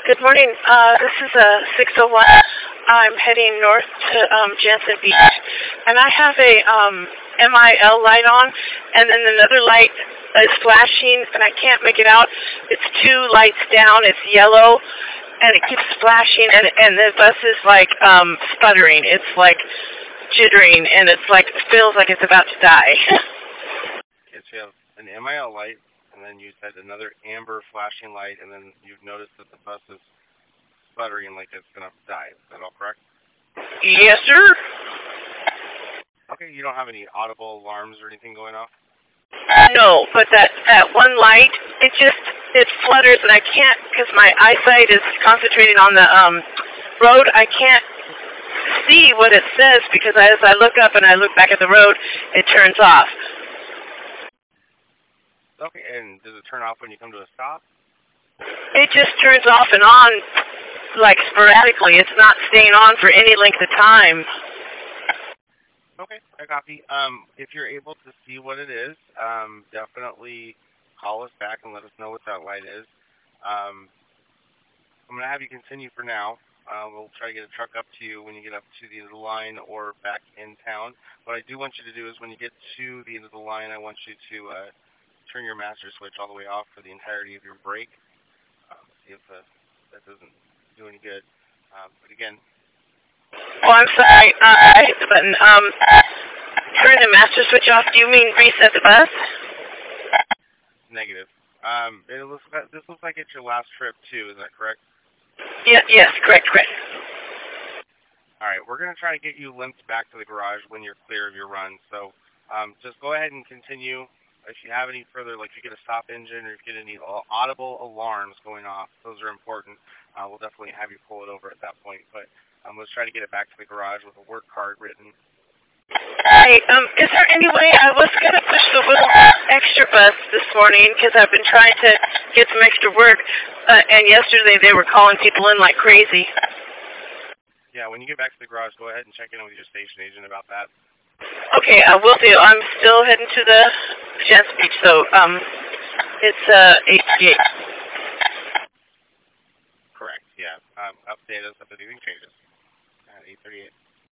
Good morning. This is 601. I'm heading north to Jansen Beach, and I have a MIL light on, and then another light is flashing, and I can't make it out. It's two lights down. It's yellow, and it keeps flashing, and the bus is like sputtering. It's like jittering, and it's like it feels like it's about to die. Okay, so you have an MIL light, and then you said another amber flashing light, and then you've noticed that the bus is sputtering like it's going to die. Is that all correct? Yes, sir. Okay, you don't have any audible alarms or anything going off? No, but that one light, it flutters, and I can't, because my eyesight is concentrating on the road, I can't see what it says, because as I look up and I look back at the road, it turns off. Okay, and does it turn off when you come to a stop? It just turns off and on, like sporadically. It's not staying on for any length of time. Okay, I copy. If you're able to see what it is, definitely call us back and let us know what that light is. I'm going to have you continue for now. We'll try to get a truck up to you when you get up to the end of the line or back in town. What I do want you to do is when you get to the end of the line, I want you to turn your master switch all the way off for the entirety of your brake. See if that doesn't do any good. But again... Oh, I'm sorry. I hit the button. Turn the master switch off. Do you mean reset the bus? Negative. This looks like it's your last trip, too. Is that correct? Yeah, yes, correct. All right, we're going to try to get you limped back to the garage when you're clear of your run. So just go ahead and continue. If you have any further, like if you get a stop engine or if you get any audible alarms going off, those are important. We'll definitely have you pull it over at that point. But let's try to get it back to the garage with a work card written. Hey, is there any way I was going to push the little extra bus this morning because I've been trying to get some extra work, and yesterday they were calling people in like crazy. Yeah, when you get back to the garage, go ahead and check in with your station agent about that. Okay, I will do. I'm still heading to the Jansen Beach, so it's 8:38. Correct, yeah. Update us if anything changes at 8:38.